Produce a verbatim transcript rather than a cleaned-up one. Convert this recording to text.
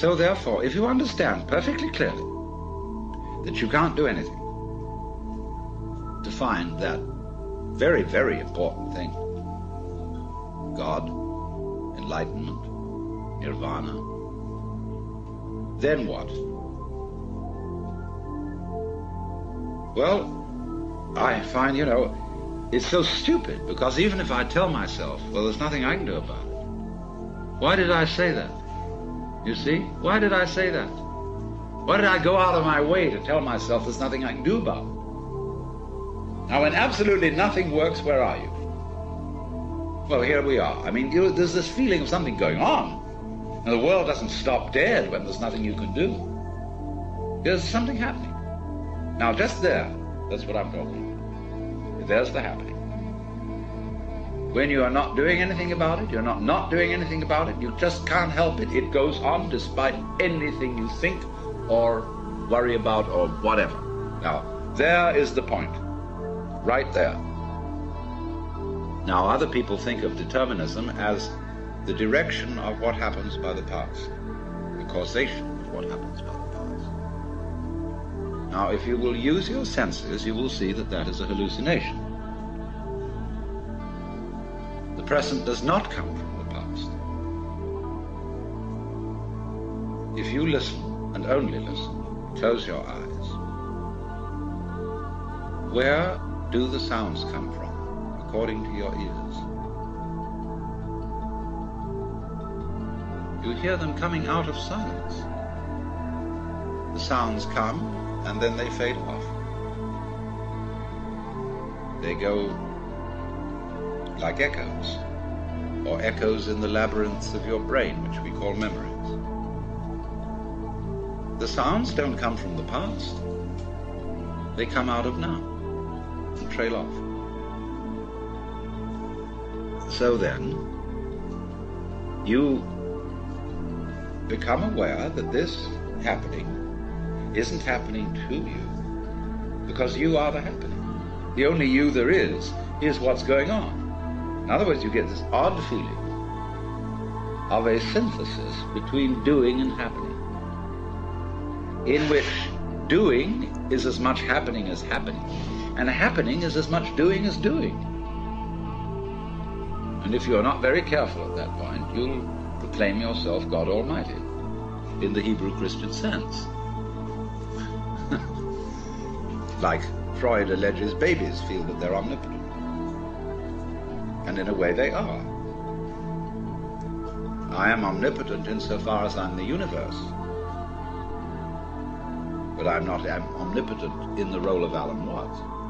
So therefore, if you understand perfectly clearly that you can't do anything to find that very, very important thing, God, enlightenment, nirvana, then what? Well, I find, you know, it's so stupid, because even if I tell myself, well, there's nothing I can do about it, why did I say that? You see? Why did I say that? Why did I go out of my way to tell myself there's nothing I can do about it? Now, when absolutely nothing works, where are you? Well, here we are. I mean, you, there's this feeling of something going on. And the world doesn't stop dead when there's nothing you can do. There's something happening. Now, just there, that's what I'm talking about. There's the happening. When you are not doing anything about it, you're not not doing anything about it, you just can't help it. It goes on despite anything you think or worry about or whatever. Now, there is the point. Right there. Now, other people think of determinism as the direction of what happens by the past, the causation of what happens by the past. Now, if you will use your senses, you will see that that is a hallucination. The present does not come from the past. If you listen, and only listen, close your eyes, where do the sounds come from, according to your ears? You hear them coming out of silence. The sounds come, and then they fade off. They go like echoes, or echoes in the labyrinths of your brain, which we call memories. The sounds don't come from the past. They come out of now and trail off. So then, you become aware that this happening isn't happening to you, because you are the happening. The only you there is is what's going on. In other words, you get this odd feeling of a synthesis between doing and happening, in which doing is as much happening as happening, and happening is as much doing as doing. And if you're not very careful at that point, you'll proclaim yourself God Almighty, in the Hebrew Christian sense. Like Freud alleges babies feel that they're omnipotent. And in a way they are. I am omnipotent insofar as I'm the universe. But I'm not am omnipotent in the role of Alan Watts.